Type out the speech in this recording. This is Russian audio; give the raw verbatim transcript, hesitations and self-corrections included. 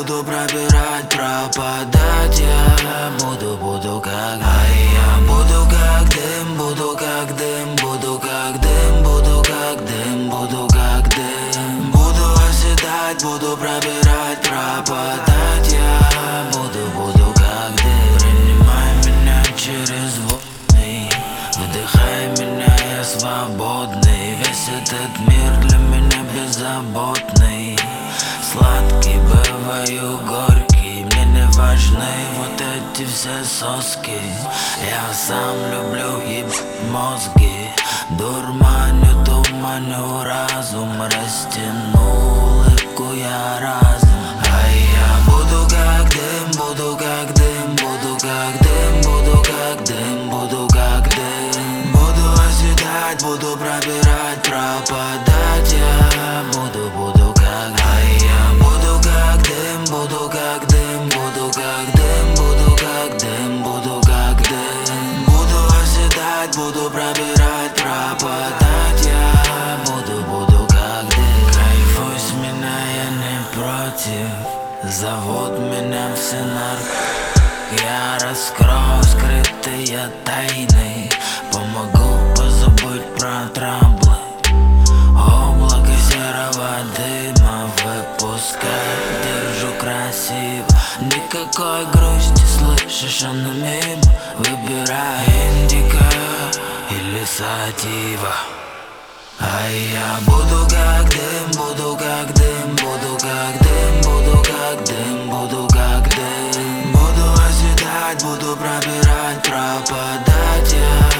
буду пробирать, пропадать. Я буду, буду как, а я буду как дым, буду как дым, буду как дым, буду как дым, буду как дым. Буду оседать, буду пробирать, пропадать. Я буду, буду как дым. Принимай меня через волны, выдыхай меня, я свободный. Весь этот мир для меня беззаботный. Сладкий, бываю горький, мне не важны вот эти все соски. Я сам люблю ебать мозги, дурманю, туманю разум, растяну улыбку я разум. А я буду как дым, буду как дым, буду как дым, буду как дым, буду как дым. Буду оседать, буду пробирать, пропадать. Я буду, буду как, а я буду как дым, буду как дым, буду как дым, буду как дым, буду как дым. Буду оседать, буду пробирать, пропадать. Я буду, буду как дым. Кайфуй с меня, я не против, зовут меня все наркотики. Я раскрою скрытые тайны, помогу позабыть про трамблы. Облако серого дыма выпускай, держу красиво. Никакой грусти, слышишь, она мимо. Выбирай индиго или сатива. А я буду как дым, буду как дым, буду как дым, буду как дым, буду как дым. Буду оседать, буду пробирать, пропадать. Я